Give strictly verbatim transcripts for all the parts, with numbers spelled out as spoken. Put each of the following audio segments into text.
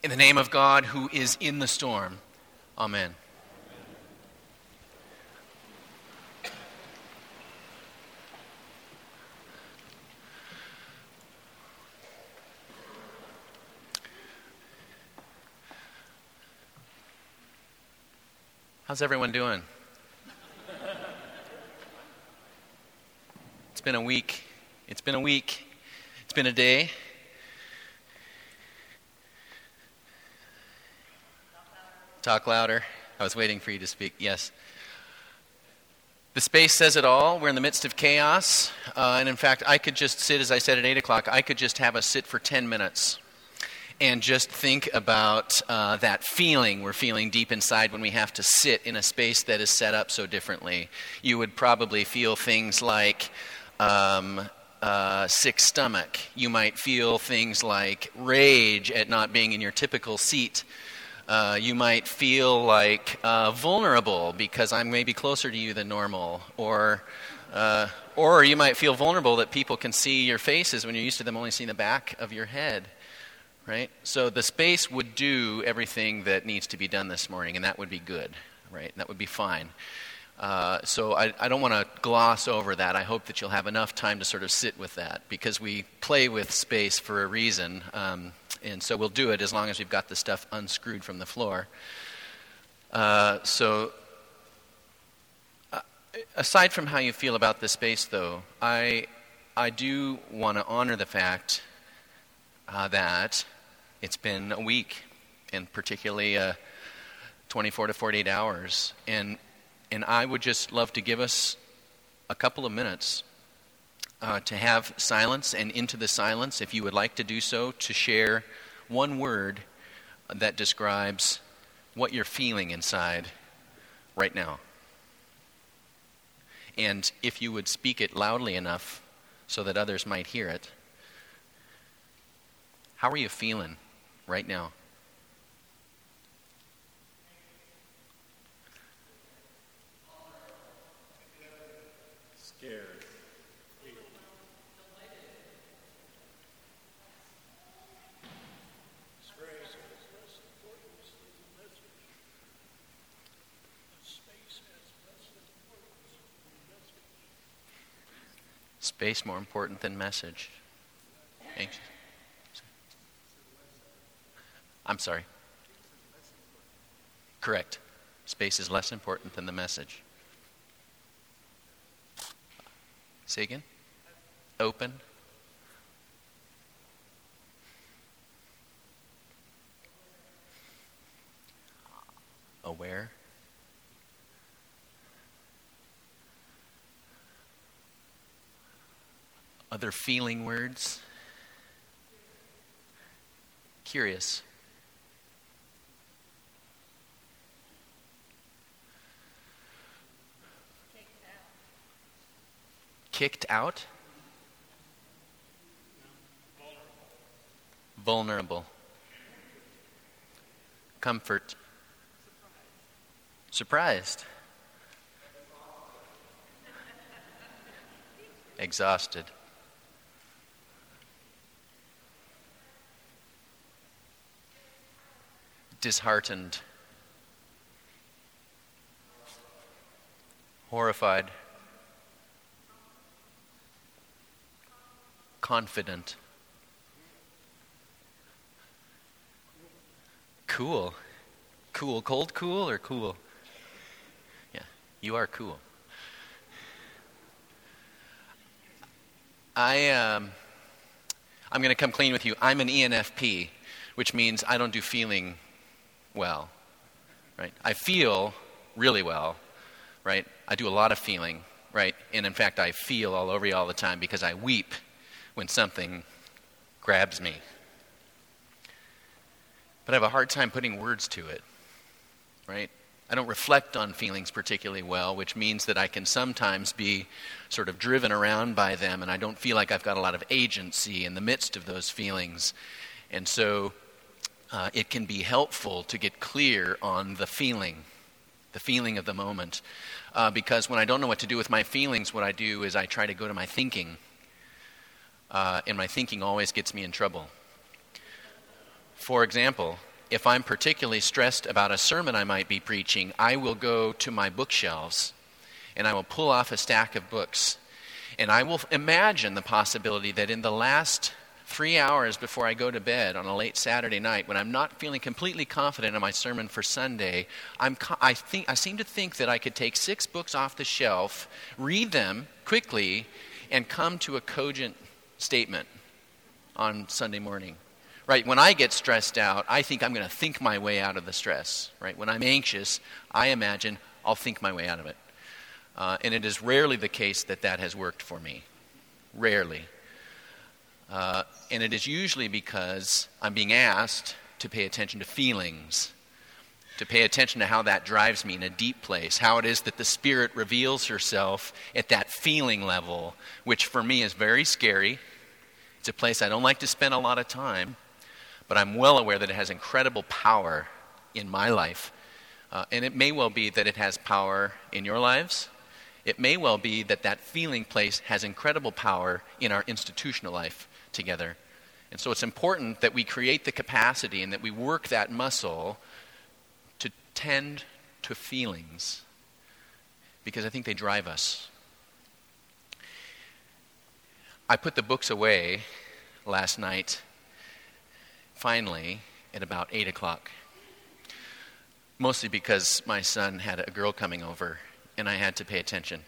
In the name of God who is in the storm. Amen. How's everyone doing? It's been a week. It's been a week. It's been a day. Talk louder. I was waiting for you to speak. Yes. The space says it all. We're in the midst of chaos. Uh, and in fact, I could just sit, as I said at eight o'clock, I could just have us sit for ten minutes and just think about uh, that feeling we're feeling deep inside when we have to sit in a space that is set up so differently. You would probably feel things like um, uh, sick stomach. You might feel things like rage at not being in your typical seat. Uh, you might feel like uh, vulnerable because I'm maybe closer to you than normal, or uh, or you might feel vulnerable that people can see your faces when you're used to them only seeing the back of your head, right? So the space would do everything that needs to be done this morning, and that would be good, right? That would be fine. Uh, so I, I don't want to gloss over that. I hope that you'll have enough time to sort of sit with that, because we play with space for a reason. Um, And so we'll do it as long as we've got the stuff unscrewed from the floor. Uh, so uh, aside from how you feel about this space, though, I I do want to honor the fact uh, that it's been a week, and particularly uh, twenty-four to forty-eight hours. And, and I would just love to give us a couple of minutes Uh, to have silence, and into the silence, if you would like to do so, to share one word that describes what you're feeling inside right now. And if you would speak it loudly enough so that others might hear it. How are you feeling right now? Scared. Space more important than message. Anxious. I'm sorry. Correct. Space is less important than the message. Say again? Open. Aware. Other feeling words? Curious. Kicked out? Vulnerable. Comfort. Surprised. Exhausted. Disheartened. Horrified. Confident. Cool. Cool. Cold cool or cool? Yeah, you are cool. I, um, I'm going to come clean with you. I'm an E N F P, which means I don't do feeling well, right? I feel really well, right? I do a lot of feeling, right? And in fact, I feel all over you all the time because I weep when something grabs me. But I have a hard time putting words to it, right? I don't reflect on feelings particularly well, which means that I can sometimes be sort of driven around by them, and I don't feel like I've got a lot of agency in the midst of those feelings. And so uh, it can be helpful to get clear on the feeling, the feeling of the moment. Uh, because when I don't know what to do with my feelings, what I do is I try to go to my thinking. Uh, and my thinking always gets me in trouble. For example, if I'm particularly stressed about a sermon I might be preaching, I will go to my bookshelves and I will pull off a stack of books. And I will imagine the possibility that in the last three hours before I go to bed on a late Saturday night, when I'm not feeling completely confident in my sermon for Sunday, I'm, I, think, I seem to think that I could take six books off the shelf, read them quickly, and come to a cogent statement on Sunday morning. Right, when I get stressed out, I think I'm going to think my way out of the stress. Right, when I'm anxious, I imagine I'll think my way out of it. Uh, and it is rarely the case that that has worked for me. Rarely. Uh, and it is usually because I'm being asked to pay attention to feelings, to pay attention to how that drives me in a deep place, how it is that the Spirit reveals herself at that feeling level, which for me is very scary. It's a place I don't like to spend a lot of time, but I'm well aware that it has incredible power in my life. Uh, and it may well be that it has power in your lives. It may well be that that feeling place has incredible power in our institutional life together. And so it's important that we create the capacity and that we work that muscle to tend to feelings, because I think they drive us. I put the books away last night, finally, at about eight o'clock. Mostly because my son had a girl coming over, and I had to pay attention.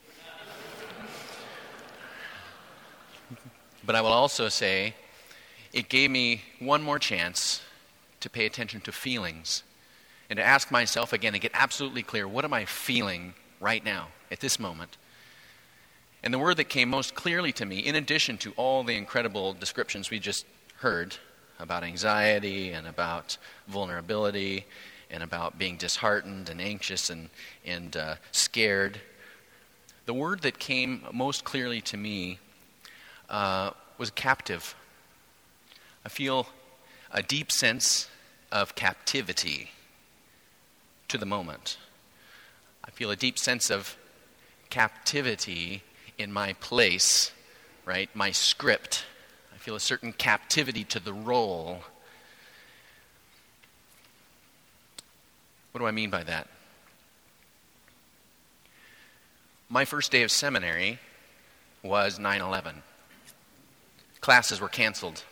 But I will also say, it gave me one more chance to pay attention to feelings and to ask myself again and get absolutely clear, what am I feeling right now, at this moment? And the word that came most clearly to me, in addition to all the incredible descriptions we just heard about anxiety and about vulnerability and about being disheartened and anxious and, and uh, scared, the word that came most clearly to me uh, was captive. I feel a deep sense of captivity to the moment. I feel a deep sense of captivity in my place, right? My script. I feel a certain captivity to the role. What do I mean by that? My first day of seminary was nine eleven. Classes were canceled.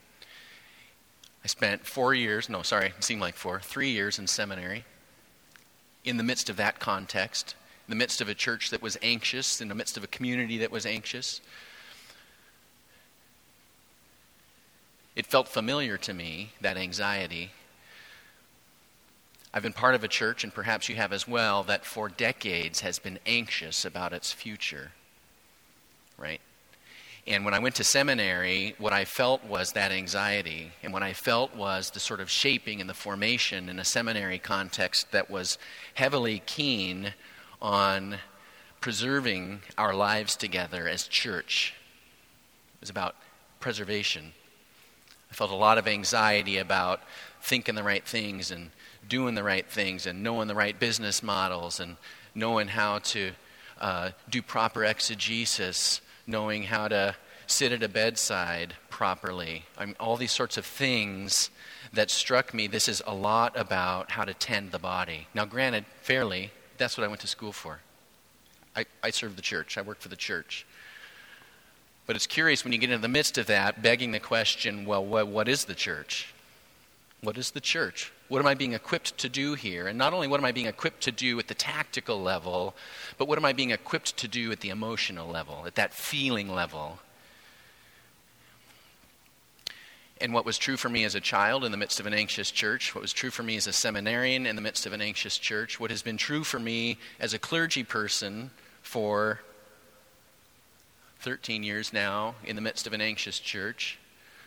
I spent four years, no, sorry, it seemed like four, three years in seminary. In the midst of that context, in the midst of a church that was anxious, in the midst of a community that was anxious. It felt familiar to me, that anxiety. I've been part of a church, and perhaps you have as well, that for decades has been anxious about its future, right? And when I went to seminary, what I felt was that anxiety. And what I felt was the sort of shaping and the formation in a seminary context that was heavily keen on preserving our lives together as church. It was about preservation. I felt a lot of anxiety about thinking the right things and doing the right things and knowing the right business models and knowing how to uh, do proper exegesis, knowing how to sit at a bedside properly. I mean, all these sorts of things that struck me. This is a lot about how to tend the body. Now, granted, fairly, that's what I went to school for. I, I served the church. I worked for the church. But it's curious when you get into the midst of that, begging the question, well, what, what is the church? What is the church? What am I being equipped to do here? And not only what am I being equipped to do at the tactical level, but what am I being equipped to do at the emotional level, at that feeling level? And what was true for me as a child in the midst of an anxious church, what was true for me as a seminarian in the midst of an anxious church, what has been true for me as a clergy person for thirteen years now in the midst of an anxious church,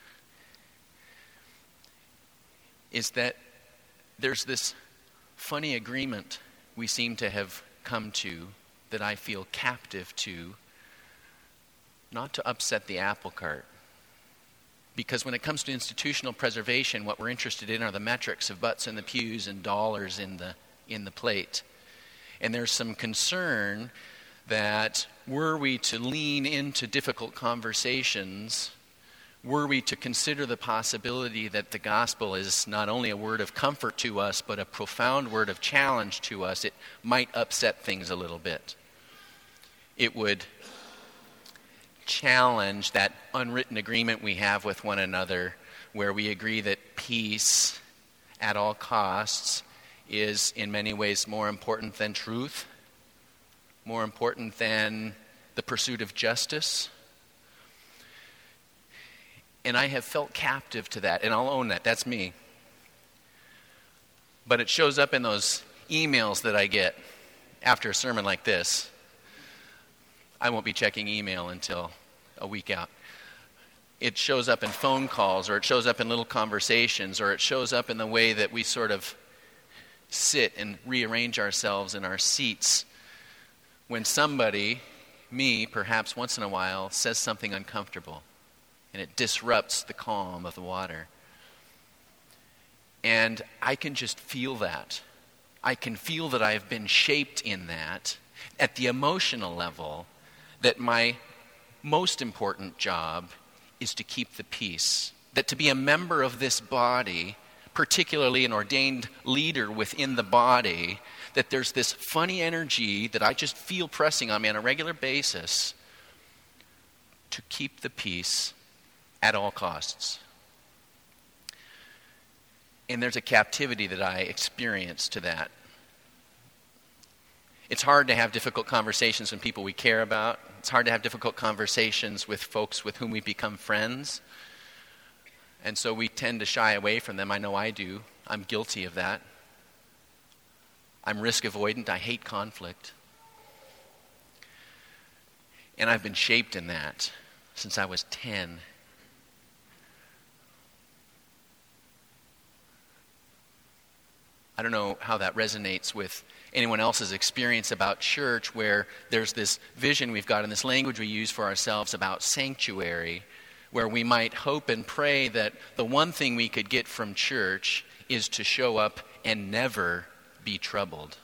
is that there's this funny agreement we seem to have come to that I feel captive to, not to upset the apple cart. Because when it comes to institutional preservation, what we're interested in are the metrics of butts in the pews and dollars in the in the plate. And there's some concern that were we to lean into difficult conversations, were we to consider the possibility that the gospel is not only a word of comfort to us, but a profound word of challenge to us, it might upset things a little bit. It would challenge that unwritten agreement we have with one another, where we agree that peace at all costs is in many ways more important than truth, more important than the pursuit of justice. And I have felt captive to that, and I'll own that. That's me. But it shows up in those emails that I get after a sermon like this. I won't be checking email until a week out. It shows up in phone calls, or it shows up in little conversations, or it shows up in the way that we sort of sit and rearrange ourselves in our seats when somebody, me perhaps once in a while, says something uncomfortable. And it disrupts the calm of the water. And I can just feel that. I can feel that I have been shaped in that at the emotional level, that my most important job is to keep the peace. That to be a member of this body, particularly an ordained leader within the body, that there's this funny energy that I just feel pressing on me on a regular basis to keep the peace at all costs. And there's a captivity that I experience to that. It's hard to have difficult conversations with people we care about. It's hard to have difficult conversations with folks with whom we become friends. And so we tend to shy away from them. I know I do. I'm guilty of that. I'm risk avoidant. I hate conflict. And I've been shaped in that since I was ten. I don't know how that resonates with anyone else's experience about church, where there's this vision we've got and this language we use for ourselves about sanctuary, where we might hope and pray that the one thing we could get from church is to show up and never be troubled.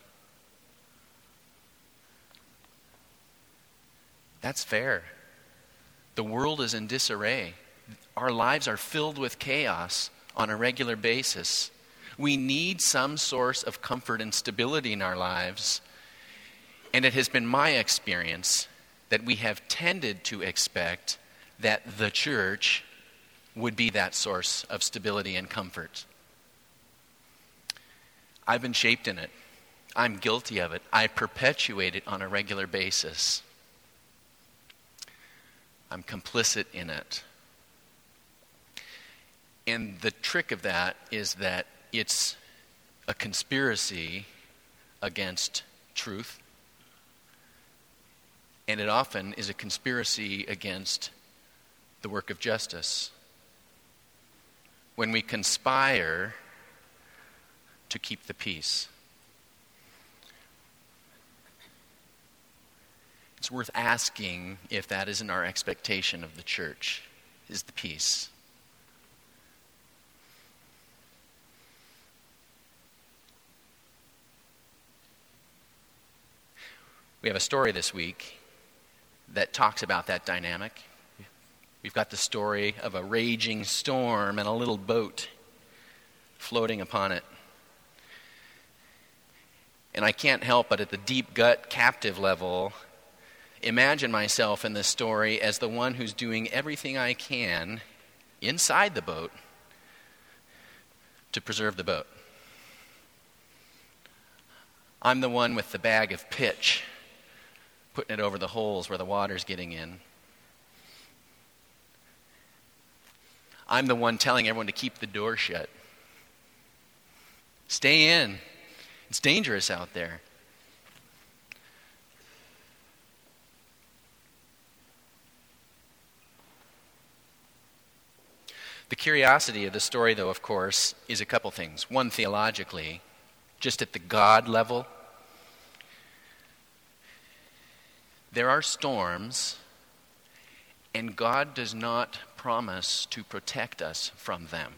That's fair. The world is in disarray. Our lives are filled with chaos on a regular basis. We need some source of comfort and stability in our lives. And it has been my experience that we have tended to expect that the church would be that source of stability and comfort. I've been shaped in it. I'm guilty of it. I perpetuate it on a regular basis. I'm complicit in it. And the trick of that is that it's a conspiracy against truth, and it often is a conspiracy against the work of justice. When we conspire to keep the peace, it's worth asking if that isn't our expectation of the church, is the peace. We have a story this week that talks about that dynamic. We've got the story of a raging storm and a little boat floating upon it. And I can't help but at the deep gut captive level imagine myself in this story as the one who's doing everything I can inside the boat to preserve the boat. I'm the one with the bag of pitch, putting it over the holes where the water's getting in. I'm the one telling everyone to keep the door shut. Stay in. It's dangerous out there. The curiosity of the story, though, of course, is a couple things. One, theologically, just at the God level, there are storms, and God does not promise to protect us from them.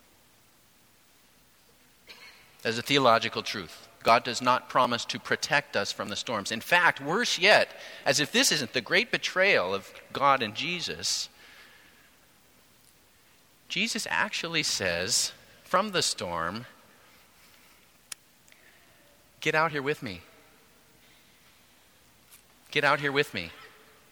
That's a theological truth. God does not promise to protect us from the storms. In fact, worse yet, as if this isn't the great betrayal of God and Jesus, Jesus actually says from the storm, get out here with me. Get out here with me.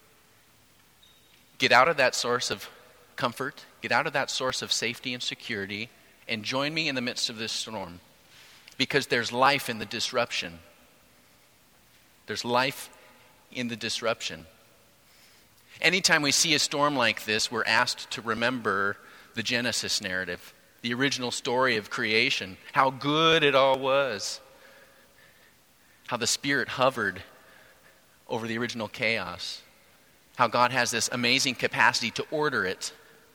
Get out of that source of comfort. Get out of that source of safety and security and join me in the midst of this storm. Because there's life in the disruption. There's life in the disruption. Anytime we see a storm like this, we're asked to remember the Genesis narrative, the original story of creation, how good it all was, how the Spirit hovered over the original chaos, how God has this amazing capacity to order it.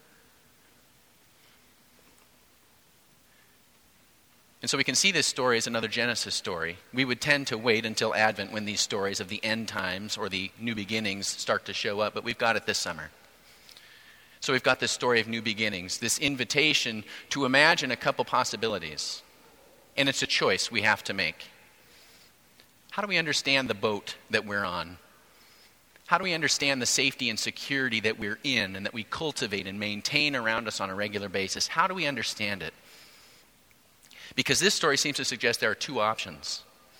And so we can see this story as another Genesis story. We would tend to wait until Advent when these stories of the end times or the new beginnings start to show up, but we've got it this summer. So we've got this story of new beginnings, this invitation to imagine a couple possibilities. And it's a choice we have to make. How do we understand the boat that we're on? How do we understand the safety and security that we're in and that we cultivate and maintain around us on a regular basis? How do we understand it? Because this story seems to suggest there are two options.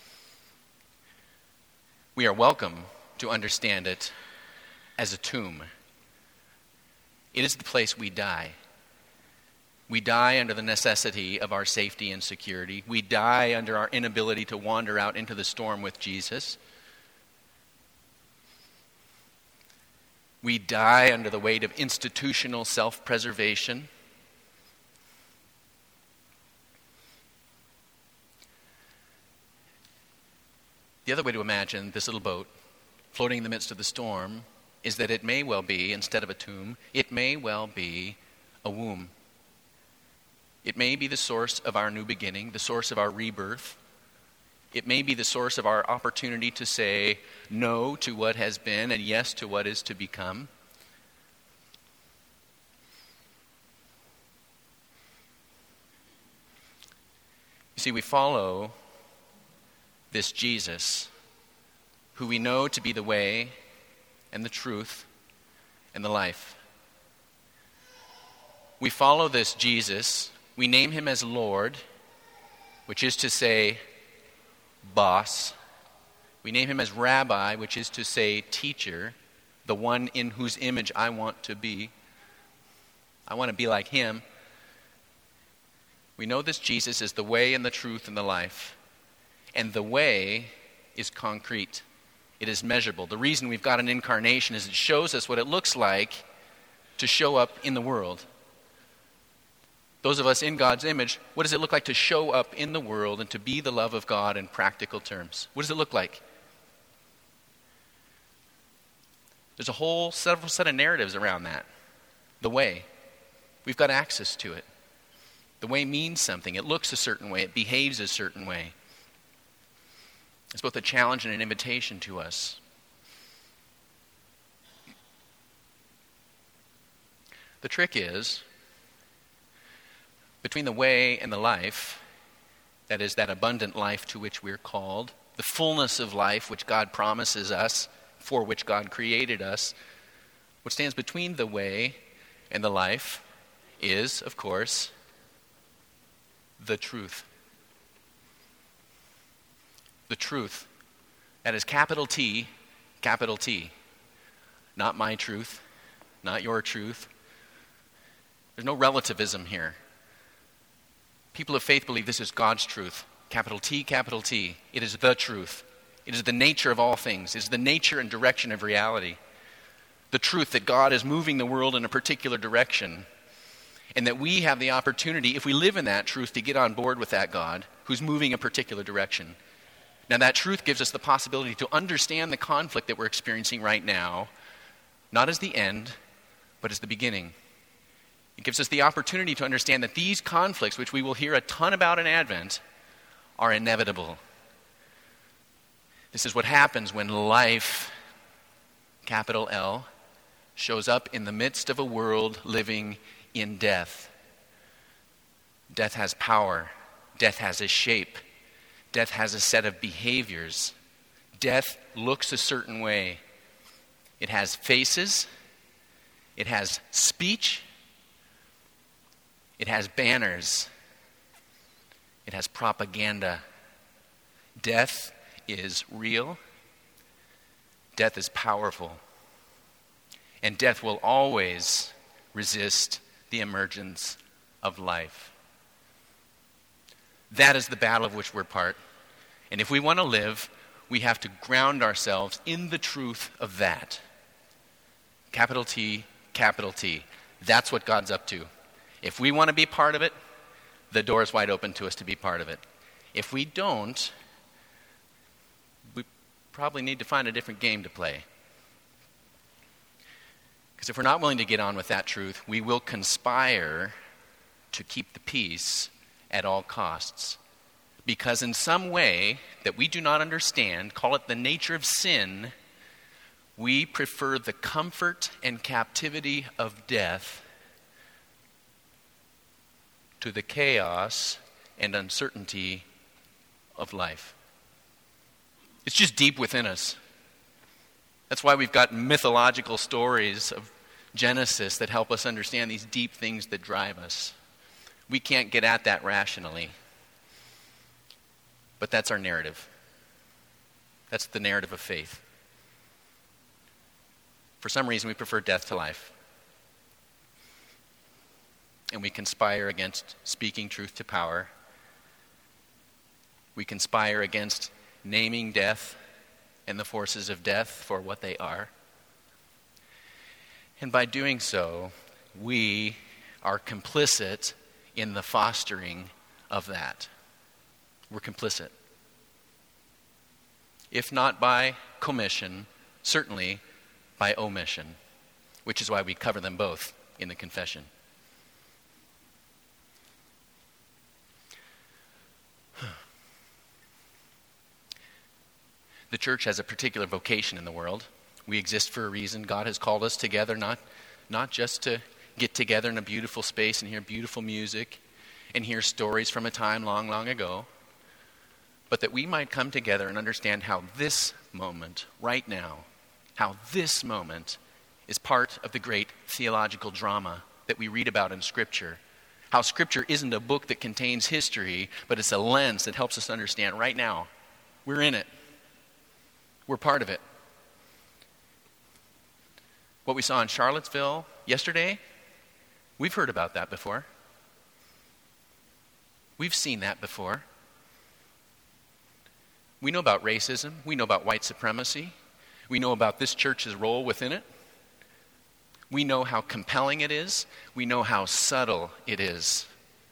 We are welcome to understand it as a tomb. It is the place we die. We die under the necessity of our safety and security. We die under our inability to wander out into the storm with Jesus. We die under the weight of institutional self-preservation. The other way to imagine this little boat floating in the midst of the storm is that it may well be, instead of a tomb, it may well be a womb. It may be the source of our new beginning, the source of our rebirth. It may be the source of our opportunity to say no to what has been and yes to what is to become. You see, we follow this Jesus, who we know to be the way and the truth and the life. We follow this Jesus. We name him as Lord, which is to say, boss. We name him as Rabbi, which is to say, teacher, the one in whose image I want to be. I want to be like him. We know this Jesus is the way and the truth and the life. And the way is concrete. It is measurable. The reason we've got an incarnation is it shows us what it looks like to show up in the world. Those of us in God's image, what does it look like to show up in the world and to be the love of God in practical terms? What does it look like? There's a whole several set of narratives around that. The way. We've got access to it. The way means something. It looks a certain way. It behaves a certain way. It's both a challenge and an invitation to us. The trick is, between the way and the life, that is, that abundant life to which we're called, the fullness of life which God promises us, for which God created us, what stands between the way and the life is, of course, the truth. The truth. That is capital T, capital T. Not my truth, not your truth. There's no relativism here. People of faith believe this is God's truth. Capital T, capital T. It is the truth. It is the nature of all things. It is the nature and direction of reality. The truth that God is moving the world in a particular direction, and that we have the opportunity, if we live in that truth, to get on board with that God who's moving a particular direction. Now that truth gives us the possibility to understand the conflict that we're experiencing right now, not as the end, but as the beginning. It gives us the opportunity to understand that these conflicts, which we will hear a ton about in Advent, are inevitable. This is what happens when life, capital L, shows up in the midst of a world living in death. Death has power. Death has a shape. Death has a set of behaviors. Death looks a certain way. It has faces. It has speech. It has banners. It has propaganda. Death is real. Death is powerful. And death will always resist the emergence of life. That is the battle of which we're part. And if we want to live, we have to ground ourselves in the truth of that. Capital T, capital T. That's what God's up to. If we want to be part of it, the door is wide open to us to be part of it. If we don't, we probably need to find a different game to play. Because if we're not willing to get on with that truth, we will conspire to keep the peace at all costs. Because in some way that we do not understand, call it the nature of sin, we prefer the comfort and captivity of death to the chaos and uncertainty of life. It's just deep within us. That's why we've got mythological stories of Genesis that help us understand these deep things that drive us. We can't get at that rationally. But that's our narrative. That's the narrative of faith. For some reason, we prefer death to life. And we conspire against speaking truth to power. We conspire against naming death and the forces of death for what they are. And by doing so, we are complicit in the fostering of that. We're complicit. If not by commission, certainly by omission, which is why we cover them both in the confession. The church has a particular vocation in the world. We exist for a reason. God has called us together not, not just to get together in a beautiful space and hear beautiful music and hear stories from a time long, long ago, but that we might come together and understand how this moment, right now, how this moment is part of the great theological drama that we read about in Scripture. How Scripture isn't a book that contains history, but it's a lens that helps us understand right now. We're in it. We're part of it. What we saw in Charlottesville yesterday, we've heard about that before. We've seen that before. We know about racism. We know about white supremacy. We know about this church's role within it. We know how compelling it is. We know how subtle it is.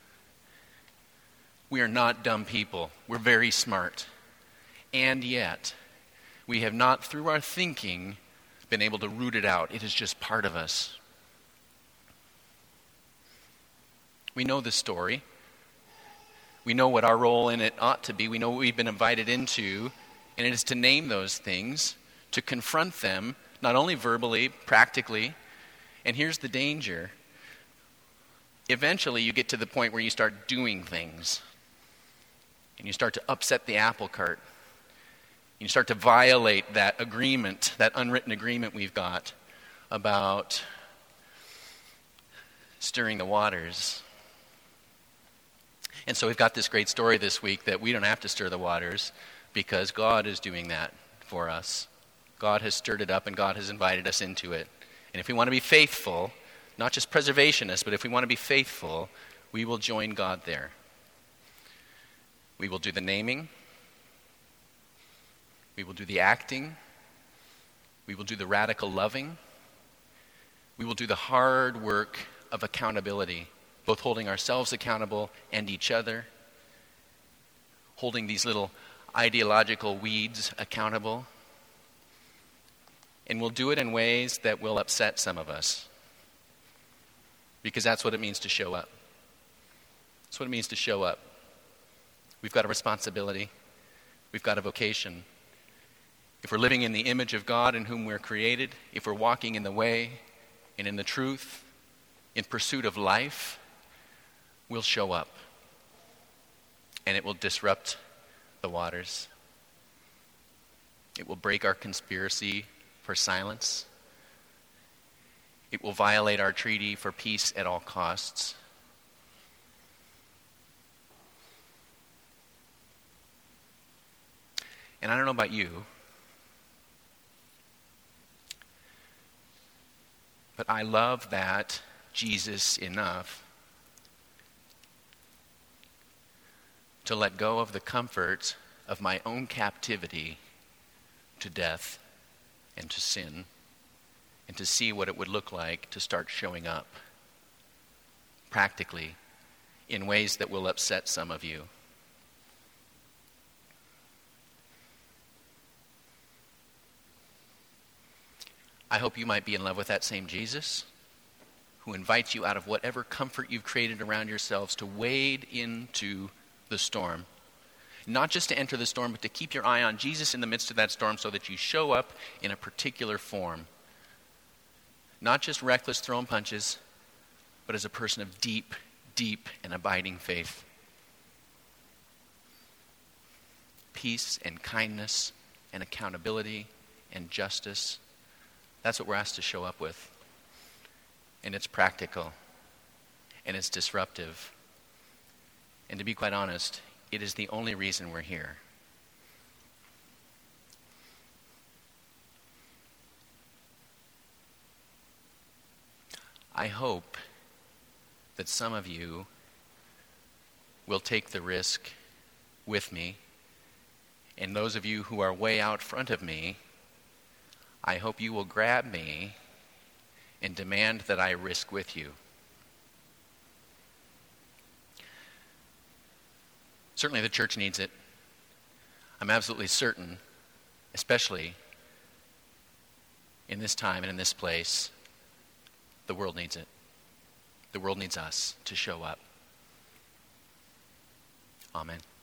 We are not dumb people. We're very smart. And yet, we have not, through our thinking, been able to root it out. It is just part of us. We know this story. We know what our role in it ought to be. We know what we've been invited into, and it is to name those things, to confront them, not only verbally, practically. And here's the danger. Eventually, you get to the point where you start doing things, and you start to upset the apple cart. You start to violate that agreement, that unwritten agreement we've got about stirring the waters. And so we've got this great story this week that we don't have to stir the waters because God is doing that for us. God has stirred it up and God has invited us into it. And if we want to be faithful, not just preservationists, but if we want to be faithful, we will join God there. We will do the naming. We will do the acting. We will do the radical loving. We will do the hard work of accountability, both holding ourselves accountable and each other, holding these little ideological weeds accountable. And we'll do it in ways that will upset some of us, because that's what it means to show up. That's what it means to show up. We've got a responsibility. We've got a vocation. If we're living in the image of God in whom we're created, if we're walking in the way and in the truth, in pursuit of life, we'll show up. And it will disrupt the waters. It will break our conspiracy for silence. It will violate our treaty for peace at all costs. And I don't know about you, but I love that Jesus enough to let go of the comfort of my own captivity to death and to sin, and to see what it would look like to start showing up practically in ways that will upset some of you. I hope you might be in love with that same Jesus who invites you out of whatever comfort you've created around yourselves to wade into the storm. Not just to enter the storm, but to keep your eye on Jesus in the midst of that storm so that you show up in a particular form. Not just reckless throwing punches, but as a person of deep, deep and abiding faith. Peace and kindness and accountability and justice. That's what we're asked to show up with. And it's practical. And it's disruptive. And to be quite honest, it is the only reason we're here. I hope that some of you will take the risk with me, and those of you who are way out front of me, I hope you will grab me and demand that I risk with you. Certainly the church needs it. I'm absolutely certain, especially in this time and in this place, the world needs it. The world needs us to show up. Amen.